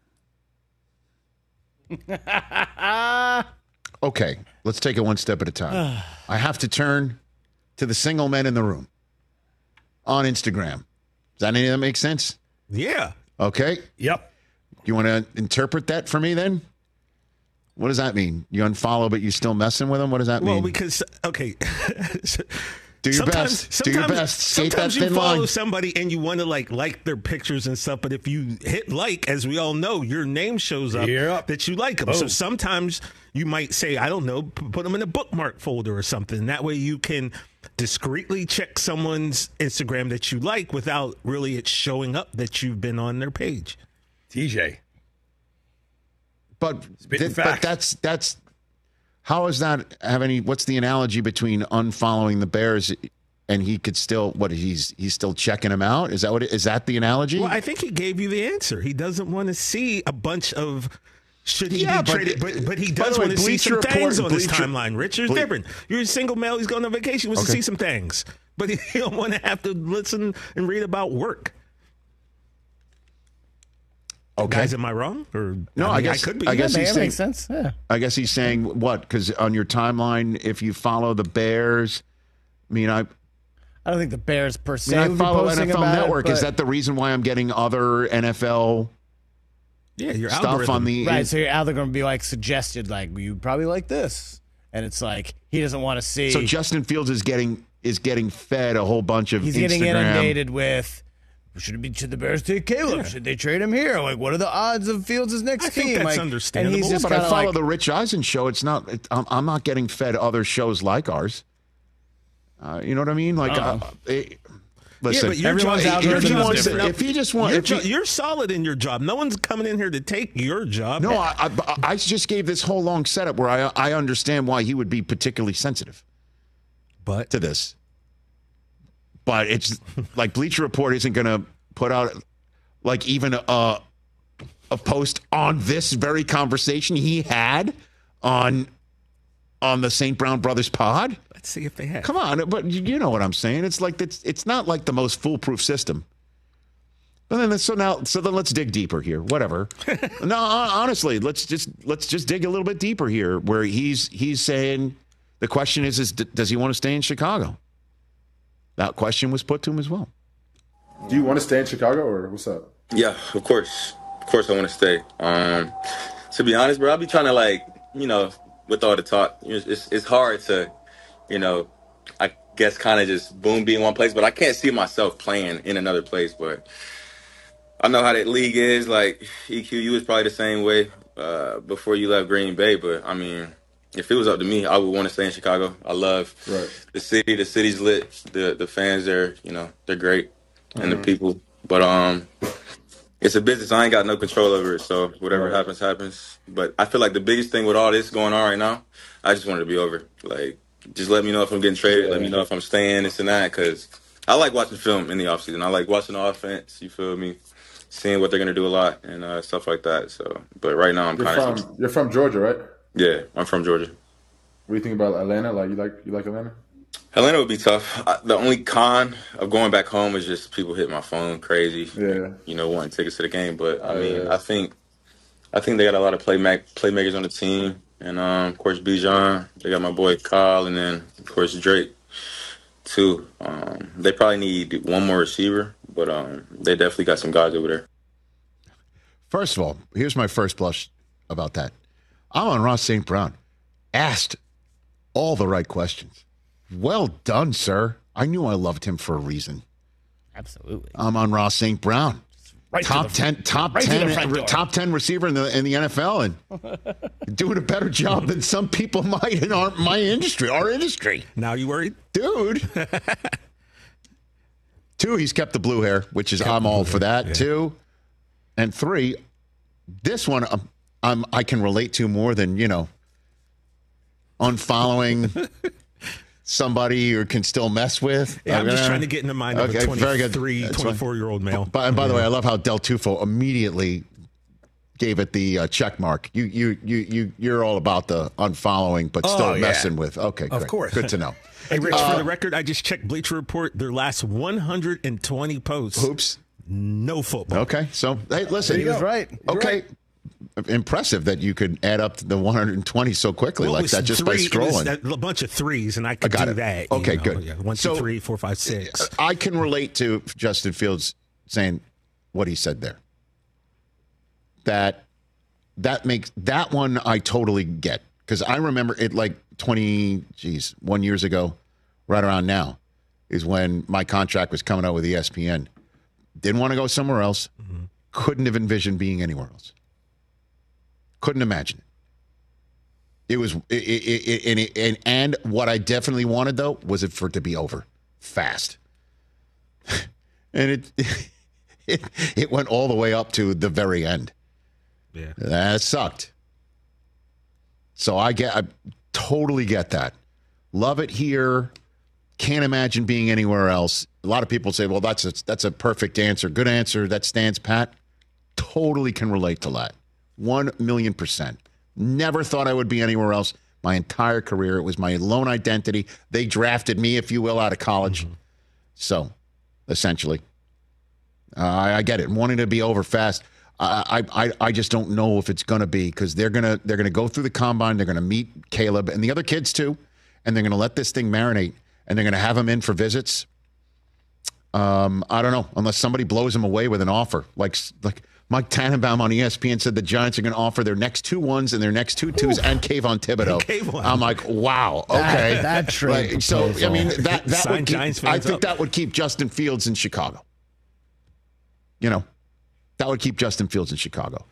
dog. Okay, let's take it one step at a time. I have to turn to the single men in the room on Instagram Does any of that make sense? Yeah. Okay. Yep. You want to interpret that for me then? What does that mean? You unfollow, but you still messing with them? What does that Well, mean? because, okay. Do your sometimes, best. Do your sometimes- best. Skate Sometimes that you thin follow line. somebody and you want to like like their pictures and stuff, but if you hit like, as we all know, your name shows up Yep. that you like them. So Boom. sometimes you might say, I don't know, p- put them in a bookmark folder or something. That way you can discreetly check someone's Instagram that you like without really it showing up that you've been on their page. T J. But, Spitting th- but facts. that's that's how does that have any? What's the analogy between unfollowing the Bears and he could still what he's he's still checking them out? Is that what it, is that the analogy? Well, I think he gave you the answer. He doesn't want to see a bunch of should he Yeah, be but- traded, but but he by does the way, want to see Bleacher some Report things and on his Bleacher- timeline. Richard's Ble- different. You're a single male. He's going on vacation. He wants to Okay. see some things, but he don't want to have to listen and read about work. Okay. Guys, am I wrong? Or No, I mean, guess- I could be. I guess Yeah, he's man, that saying- makes sense. Yeah. I guess he's saying what? Because on your timeline, if you follow the Bears, I mean, I. I don't think the Bears per I, se mean, I would be follow posting N F L about Network. it, Is but- that the reason why I'm getting other N F L yeah, your stuff algorithm. on the right? So you're either going to be like suggested, like you probably like this, and it's like he doesn't want to see. So Justin Fields is getting is getting fed a whole bunch of He's Instagram. getting inundated with. Should it be? Should the Bears take Caleb? Yeah. Should they trade him here? Like, what are the odds of Fields' next I think team? that's like, understandable. And he's Yeah, just but I kinda follow like, the Rich Eisen show. It's not. It, I'm, I'm not getting fed other shows like ours. Uh, you know what I mean? Like, uh, it, listen, yeah, but your everyone's job, algorithm your is job different. to- if he just want, you're, if he- jo- you're solid in your job. No one's coming in here to take your job. no, I, I, I just gave this whole long setup where I I understand why he would be particularly sensitive but to this. But it's like Bleacher Report isn't going to put out like even a a post on this very conversation he had on on the Saint Brown Brothers pod. let's see if they have. Come on, but you you know what I'm saying. It's like it's it's not like the most foolproof system. But then so now so then let's dig deeper here. Whatever. No, hon- honestly, let's just let's just dig a little bit deeper here. Where he's he's saying the question is is d- does he want to stay in Chicago? That question was put to him as well. Do you want to stay in Chicago or what's up? Yeah, of course. Of course I want to stay. Um, to be honest, bro, I'll be trying to, like, you know, with all the talk, it's, it's, it's hard to, you know, I guess kind of just boom, be in one place, but I can't see myself playing in another place. But I know how that league is. Like, E Q, you was probably the same way uh, before you left Green Bay. But, I mean, if it was up to me, I would want to stay in Chicago. I love Right. the city. The city's lit. The the fans there, you know, they're great. And Mhm. the people. But um, it's a business. I ain't got no control over it. So whatever Right. happens, happens. But I feel like the biggest thing with all this going on right now, I just want it to be over. Like, just let me know if I'm getting traded. Let me know if I'm staying, this and that. Because I like watching film in the offseason. I like watching the offense. You feel me? Seeing what they're going to do a lot and uh, stuff like that. So, but right now I'm You're kind of. from you're from Georgia, right? Yeah, I'm from Georgia. What do you think about Atlanta? Like you like you like Atlanta? Atlanta would be tough. I, the only con of going back home is just people hit my phone crazy. Yeah. You know, wanting tickets to the game. But I Oh, mean, yeah. I think, I think they got a lot of play playmakers on the team, and um, of course Bijan. They got my boy Kyle, and then of course Drake, too. Um, they probably need one more receiver, but um, they definitely got some guys over there. First of all, here's my first blush about that. I'm on Ross Saint Brown. Asked all the right questions. Well done, sir. I knew I loved him for a reason. Absolutely. I'm on Ross Saint Brown. Right to top the- ten, top right to the ten, front door. top ten receiver in the in the N F L, and doing a better job than some people might in our my industry, our industry. Now you worried, dude? Two, he's kept the blue hair, which is I'm all for that. yeah. Two, and three, this one I'm, I'm I can relate to more than you know. Unfollowing somebody you can still mess with. Yeah, I'm just Okay. trying to get in the mind of Okay, a very good. twenty-three, That's fine. twenty-four-year-old male. But, and by the way, I love how Del Tufo immediately gave it the uh, check mark. You, you, you, you, you're all about the unfollowing, but still Oh, yeah. messing with. Okay, Of great. course. Good to know. Hey, Rich, Uh, for the record, I just checked Bleacher Report. Their last one hundred twenty posts. Hoops. No football. Okay, so hey, listen, He was right. You're Okay, right. impressive that you could add up the one hundred twenty so quickly Well, it like was that just three- by it was scrolling. a bunch of threes, and I could I got do it. that. you Okay, know, good. Yeah, one, two, So- three, four, five, six. I can relate to Justin Fields saying what he said there. That that makes that one I totally get, because I remember it like twenty, geez, one years ago, right around now, is when my contract was coming out with E S P N. Didn't want to go somewhere else. Mm-hmm. Couldn't have envisioned being anywhere else. Couldn't imagine it. It was, it, it, it, it, and, and what I definitely wanted, though, was it for it to be over fast. And it, it it went all the way up to the very end. Yeah, that sucked. So I get, I totally get that. Love it here. Can't imagine being anywhere else. A lot of people say, "Well, that's a that's a perfect answer, good answer. That stands pat." Totally can relate to that. One million percent. Never thought I would be anywhere else my entire career. It was my lone identity. They drafted me, if you will, out of college. Mm-hmm. So, essentially, uh, I, I get it. Wanting to be over fast. I, I I just don't know if it's going to be, because they're gonna they're gonna go through the combine. They're gonna meet Caleb and the other kids too, and they're gonna let this thing marinate, and they're gonna have him in for visits. Um, I don't know, unless somebody blows him away with an offer, like like Mike Tannenbaum on E S P N said the Giants are going to offer their next two ones and their next two twos. Ooh. And Kayvon Thibodeau. Kayvon. I'm like, wow, okay. That, that trade. Like, so I mean, that that would keep, I think up. that would keep Justin Fields in Chicago. You know. That would keep Justin Fields in Chicago.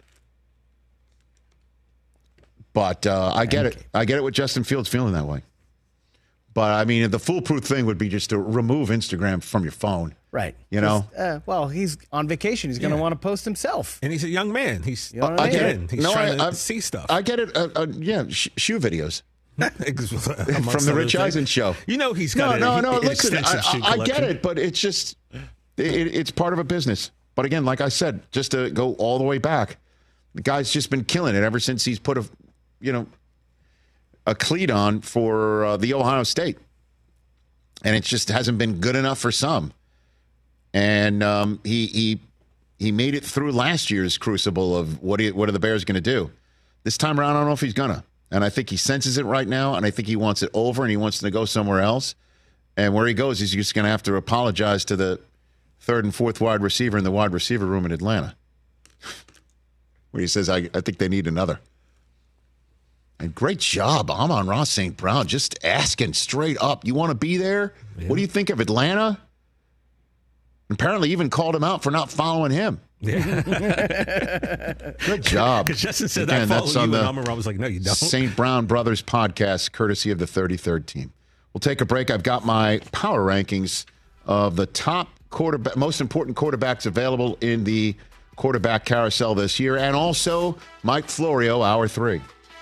But uh, I get it. I get it with Justin Fields feeling that way. But, I mean, the foolproof thing would be just to remove Instagram from your phone. Right. You know? Uh, well, he's on vacation. He's going to Yeah. want to post himself. And he's a young man. He's You know what I I get mean? it. He's No, trying I, to I, see stuff. I get it. Uh, uh, yeah, sh- shoe videos. From Amongst the other Rich things. Eisen show. You know he's No, got no, a, no. an Listen, I, extensive shoe I, I get collection. it, but it's just, it, it's part of a business. But again, like I said, just to go all the way back, the guy's just been killing it ever since he's put a, you know, a cleat on for uh, the Ohio State. And it just hasn't been good enough for some. And um, he he he made it through last year's crucible of what he, what are the Bears going to do? This time around, I don't know if he's going to. And I think he senses it right now, and I think he wants it over, and he wants to go somewhere else. And where he goes, he's just going to have to apologize to the third and fourth wide receiver in the wide receiver room in Atlanta, where he says, I, I think they need another. And great job, Amon-Ra Saint Brown, just asking straight up, you want to be there? Yeah. What do you think of Atlanta? Apparently even called him out for not following him. Yeah. Good job. Because Justin said, Again, I follow that's you, on and the Amon-Ra was like, no, you don't. Saint Brown Brothers podcast, courtesy of the thirty-third team. We'll take a break. I've got my power rankings of the top quarterback, most important quarterbacks available in the quarterback carousel this year, and also Mike Florio, hour three.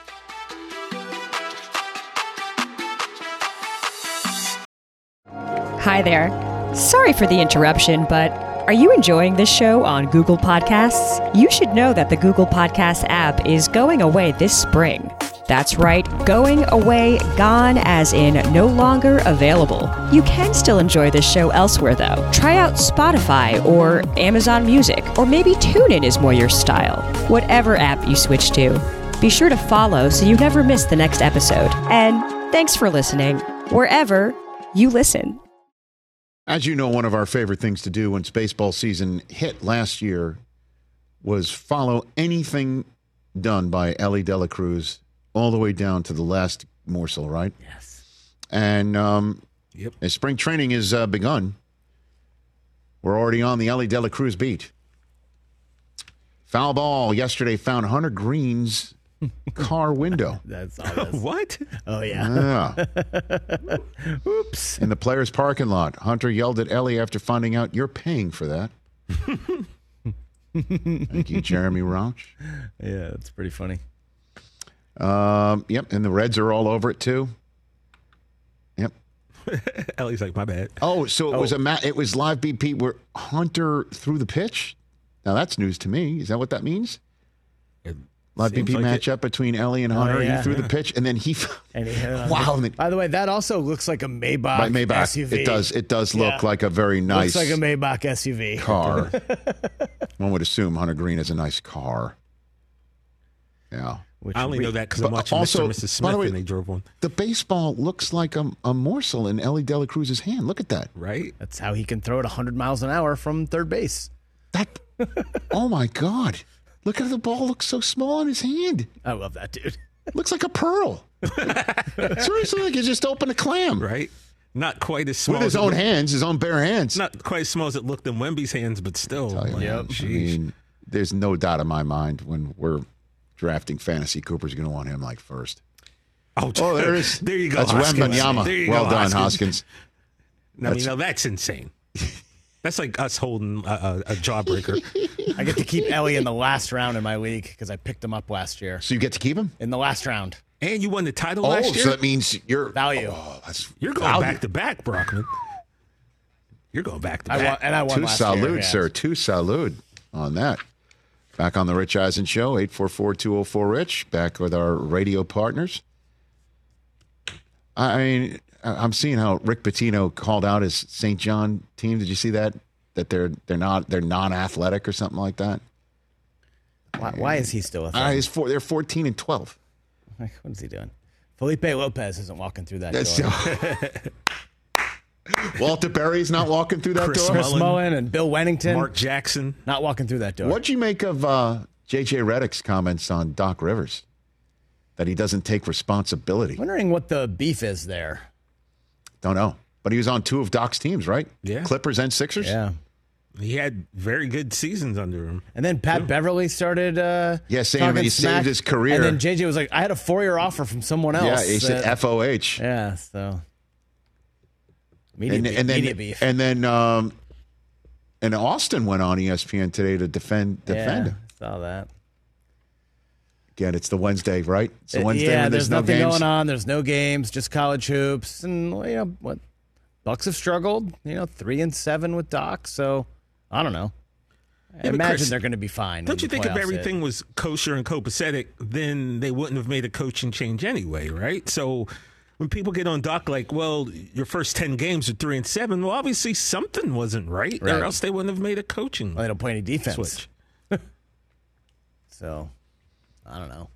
Hi there. Sorry for the interruption, but are you enjoying this show on Google Podcasts? You should know that the Google Podcasts app is going away this spring. That's right, going away, gone as in no longer available. You can still enjoy this show elsewhere, though. Try out Spotify or Amazon Music, or maybe TuneIn is more your style. Whatever app you switch to, be sure to follow so you never miss the next episode. And thanks for listening, wherever you listen. As you know, one of our favorite things to do once baseball season hit last year was follow anything done by Ellie De La Cruz all the way down to the last morsel, right? Yes. And um, yep. as spring training has uh, begun, we're already on the Ellie De La Cruz beat. Foul ball yesterday found Hunter Green's car window. That's obvious. What? Oh, yeah. Yeah. Oops. In the players' parking lot, Hunter yelled at Ellie after finding out, you're paying for that. Thank you, Jeremy Rauch. Yeah, that's pretty funny. Um, yep, and the Reds are all over it, too. Yep. Ellie's like, my bad. Oh, so it Oh. was a ma- it was live B P where Hunter threw the pitch? Now, that's news to me. Is that what that means? It Live B seems P like matchup between Ellie and Oh, Hunter. yeah. He threw the pitch, and then he... And he hit it on wow. the- By the way, that also looks like a Maybach, By Maybach. S U V. It does, it does look Yeah. like a very nice Looks like a Maybach S U V. car. One would assume Hunter Green is a nice car. Yeah. Which I only we- know that because But I'm watching also, Mister and Missus by the Smith way, and they drove one. The baseball looks like a, a morsel in Ellie De La Cruz's hand. Look at that. Right? That's how he can throw it one hundred miles an hour from third base. That. Oh my God! Look at the ball. Looks so small in his hand. I love that dude. Looks like a pearl. Seriously, like you just opened a clam. Right. Not quite as small. With his as own it hands, his own bare hands. Not quite as small as it looked in Wemby's hands, but still. Like, Yep. I mean, there's no doubt in my mind when we're drafting fantasy, Cooper's going to want him like first. Oh, oh there is. There you go. That's Hoskins. Wembanyama. There you Well go, done, Hoskins. Hoskins. I mean, now that's insane. That's like us holding a, a, a jawbreaker. I get to keep Ellie in the last round in my league because I picked him up last year. So you get to keep him? In the last round. And you won the title Oh, last year? so that means you're value. Oh, that's You're going value. back to back, Brockman. You're going back to I back. won, and I won Two last salute, year. yeah. sir. Two salute on that. Back on the Rich Eisen Show, eight four four, two oh four, Rich. Back with our radio partners. I mean, I'm seeing how Rick Pitino called out his Saint John team. Did you see that? That they're they're not they're non-athletic or something like that. Why, why is he still a thing? Uh, he's four, they're fourteen and twelve. Like, what is he doing? Felipe Lopez isn't walking through that That's door. Walter Berry's not walking through that Chris door. Chris Mullen and Bill Wennington. Mark Jackson. Not walking through that door. What'd you make of uh, J J Redick's comments on Doc Rivers? That he doesn't take responsibility. Wondering what the beef is there. Don't know. But he was on two of Doc's teams, right? Yeah. Clippers and Sixers? Yeah. He had very good seasons under him. And then Pat Beverly started uh, Yeah, saying talking that he smack. saved his career. And then J J was like, I had a four-year offer from someone else. Yeah, he said that- F O H. Yeah, so. Media, And, beef, and then, media beef. and then, um, and Austin went on E S P N today to defend defend yeah, him. saw that. Again, it's the Wednesday, right? It's the Uh, Wednesday yeah, when there's, there's, no nothing games. going on. There's no games, just college hoops. And, you know, what? Bucks have struggled, you know, three and seven with Doc. So, I don't know. I Yeah, but imagine Chris, they're going to be fine. Don't when you the think if playoffs hit. everything was kosher and copacetic, then they wouldn't have made a coaching change anyway, right? So when people get on Doc like, well, your first ten games are three and seven, well, obviously something wasn't right, Right. or else they wouldn't have made a coaching Well, they don't play any defense. switch. So, I don't know.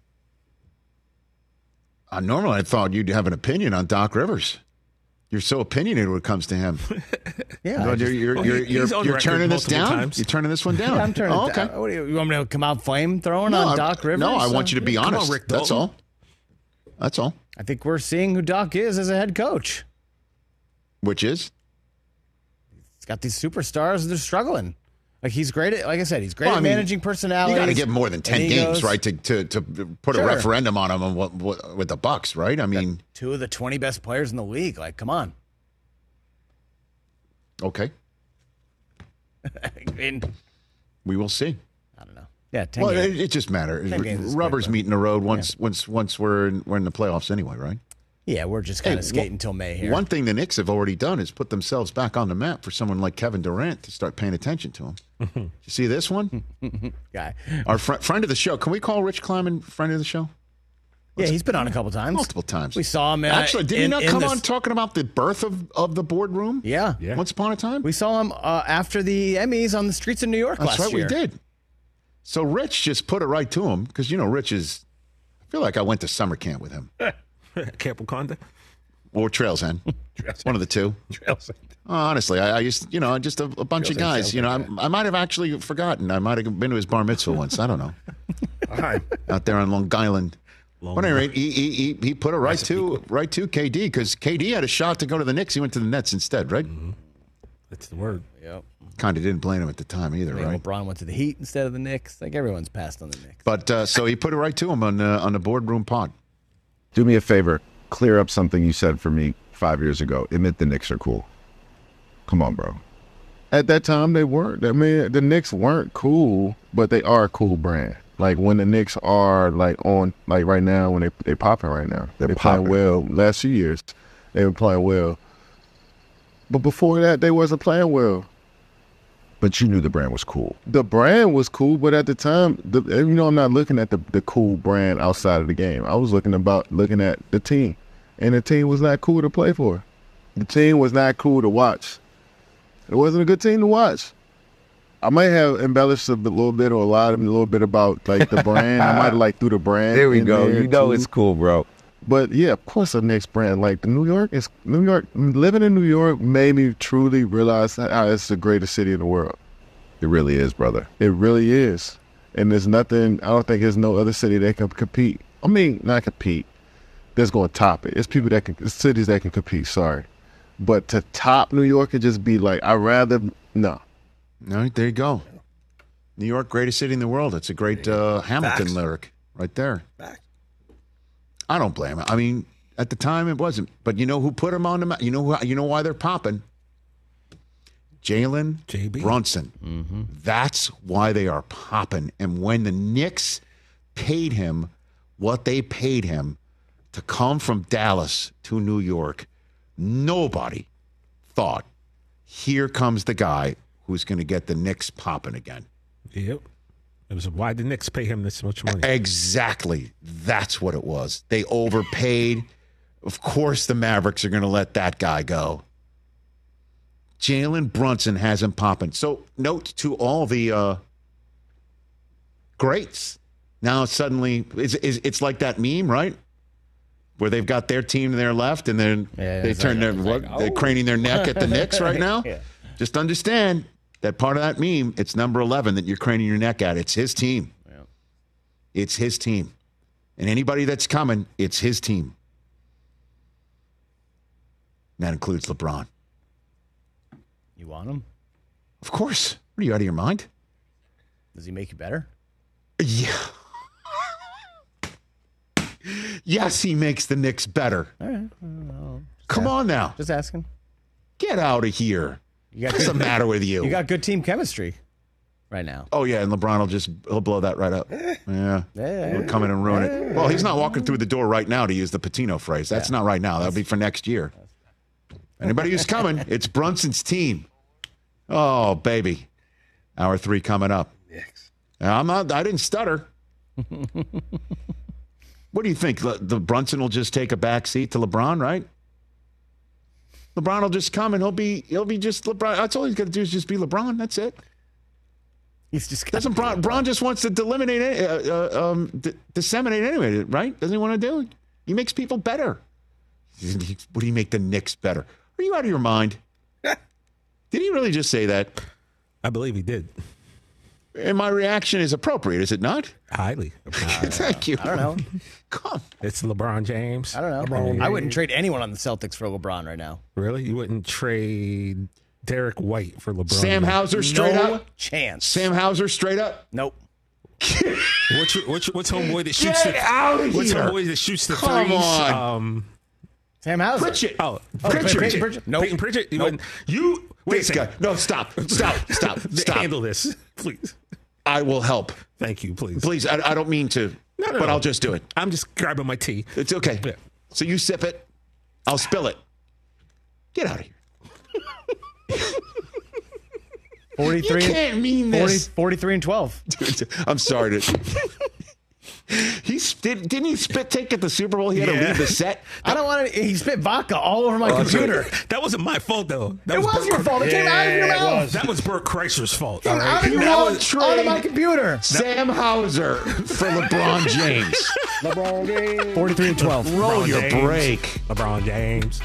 Uh, normally, I thought you'd have an opinion on Doc Rivers. You're so opinionated when it comes to him. Yeah. No, I just- you're you're, well, you're, he- you're, he's on you're record turning this multiple down. times. You're turning this one down. Yeah, I'm turning oh, it down. okay. What do you, you want me to come out flame throwing No, on I- Doc Rivers? No, I want you to be Come on, honest. Rick That's Dalton. all. That's all. I think we're seeing who Doc is as a head coach. Which is? He's got these superstars and they're struggling. Like he's great at, like I said, he's great Well, at I mean, managing personalities. You got to get more than ten and he games, goes- right, to, to to put Sure. a referendum on him on what, what, with the Bucks, right? I mean, Two of the twenty best players in the league. Like, come on. okay, I mean, we will see. I don't know. Yeah, ten Well, games. it, it just matters. ten games is Rubber's quick, though. meeting the road once once once we're in, we're in the playoffs anyway, right? Yeah, we're just kind Hey, of skating one- until May here. One thing the Knicks have already done is put themselves back on the map for someone like Kevin Durant to start paying attention to him. You see this one? guy. Our fr- friend of the show. Can we call Rich Kleiman friend of the show? Yeah, he's been on a couple times. Multiple times. We saw him. Uh, Actually, did he in- not in come this- on talking about the birth of, of the boardroom? Yeah. Yeah. Once upon a time? We saw him uh, after the Emmys on the streets of New York That's last right, year. we did. So Rich just put it right to him because, you know, Rich is, I feel like I went to summer camp with him. Camp Wakanda? Or Trails End. One of the two. Trails End. Oh, honestly, I, I used, you know, just a, a bunch of Trails End guys. sounds You know, like I, I might have actually forgotten. I might have been to his bar mitzvah once. I don't know. All right. Out there on Long Island. Long But at any rate, he, he, he, he put it right to right to K D because K D had a shot to go to the Knicks. He went to the Nets instead, right? Mm-hmm. That's the word. Yep. Kind of didn't blame him at the time either, I mean, right? LeBron went to the Heat instead of the Knicks. Like everyone's passed on the Knicks. But uh, so he put it right to him on uh, on the boardroom pod. Do me a favor, clear up something you said for me five years ago. Admit the Knicks are cool. Come on, bro. At that time, they weren't. I mean, the Knicks weren't cool, but they are a cool brand. Like when the Knicks are like on, like right now, when they they popping right now, they're they playing well. Last few years, they were playing well. But before that, they wasn't playing well. But you knew the brand was cool. The brand was cool, but at the time, the, you know, I'm not looking at the the cool brand outside of the game. I was looking about looking at the team, and the team was not cool to play for. The team was not cool to watch. It wasn't a good team to watch. I might have embellished a little bit or a lot a little bit about like the brand. I might have like threw the brand. There we in go. there, You know too. it's cool, bro. But yeah, of course, the Knicks brand. Like the New York is New York. Living in New York made me truly realize that ah, it's the greatest city in the world. It really is, brother. It really is. And there's nothing, I don't think there's no other city that can compete. I mean, not compete. That's going to top it. It's people that can, it's cities that can compete, sorry. But to top New York and just be like, I'd rather, no. All right, there you go. New York, greatest city in the world. It's a great uh, Hamilton Facts. lyric right there. Facts. I don't blame him. I mean, at the time it wasn't. But you know who put him on the map? You know who, you know why they're popping? Jalen J B. Brunson. Mm-hmm. That's why they are popping. And when the Knicks paid him what they paid him to come from Dallas to New York, nobody thought, here comes the guy who's going to get the Knicks popping again. Yep. It was why did the Knicks pay him this much money? Exactly. That's what it was. They overpaid. Of course, the Mavericks are going to let that guy go. Jalen Brunson has him popping. So, note to all the uh, greats. Now, suddenly, it's, it's, it's like that meme, right? Where they've got their team to their left, and then Yeah, they it's turn like- their, it's what, like, they're oh. craning their neck at the Knicks right now. Yeah. Just understand that part of that meme, it's number eleven that you're craning your neck at. It's his team. Yeah. It's his team. And anybody that's coming, it's his team. And that includes LeBron. You want him? Of course. What are you, out of your mind? Does he make you better? Yeah. Yes, he makes the Knicks better. All right. Well, Come on now. just asking. Get out of here. You got What's the matter with you? You got good team chemistry right now. Oh, yeah, and LeBron will just he'll blow that right up. Yeah. Yeah. He'll come in and ruin it. Well, he's not walking through the door right now, to use the Patino phrase. That's not right now. That'll be for next year. Anybody who's coming, it's Brunson's team. Oh, baby. Hour three coming up. Now, I'm not, I didn't stutter. What do you think? Le- The Brunson will just take a back seat to LeBron, right? LeBron will just come and he'll be he'll be just LeBron. That's all he's got to do is just be LeBron. That's it. He's just Doesn't Bron, Bron just wants to eliminate it, uh, uh, um, d- disseminate anyway, right? Doesn't he want to do it? He makes people better. What do you make the Knicks better? Are you out of your mind? Did he really just say that? I believe he did. And my reaction is appropriate, is it not? Highly. Thank you. I don't know. Come. It's LeBron James. I don't know. LeBron I wouldn't James. trade anyone on the Celtics for LeBron right now. Really? You wouldn't trade Derek White for LeBron? Sam Hauser straight no up? chance. Sam Hauser straight up? Nope. What's your, what's, your, what's homeboy that shoots Get the out of What's here. homeboy that shoots the Come threes? on. Um, Sam Hauser. Pritchett. oh, Oh, Pritchard. Peyton Pritchard? Nope. Peyton Pritchard. You, Nope. wouldn't- you wait This a second. guy. No, stop. Stop. Stop. Stop. Handle this, please. I will help. Thank you, please. Please, I, I don't mean to, No, no, but no. I'll just do it. I'm just grabbing my tea. It's okay. Yeah. So you sip it. I'll spill it. Get out of here. forty-three You can't mean forty, this. forty-three and twelve. Dude, I'm sorry to. He did, didn't he spit take at the Super Bowl? He had to Yeah. leave the set. I don't want to. He spit vodka all over my Oh, computer. That wasn't my fault, though. That It was Bert- your fault. It came out of your Yeah, it mouth. was. That was Bert Kreischer's fault. Came all right? out of your You mouth won't onto trade my computer. Sam Hauser for LeBron James. LeBron James. forty-three and twelve. Roll LeBron your James. break. LeBron James.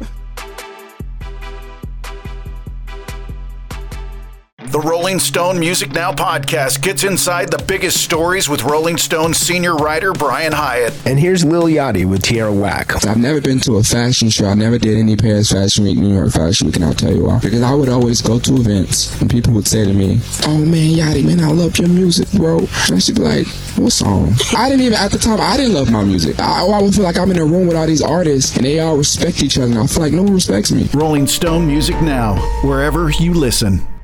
The Rolling Stone Music Now podcast gets inside the biggest stories with Rolling Stone senior writer Brian Hyatt. And here's Lil Yachty with Tierra Whack. I've never been to a fashion show. I never did any Paris Fashion Week, New York Fashion Week, and I'll tell you why. Because I would always go to events and people would say to me, "Oh man, Yachty, man, I love your music, bro." And I should be like, "What song?" I didn't even, at the time, I didn't love my music. I, I would feel like I'm in a room with all these artists and they all respect each other, and I feel like no one respects me. Rolling Stone Music Now, wherever you listen.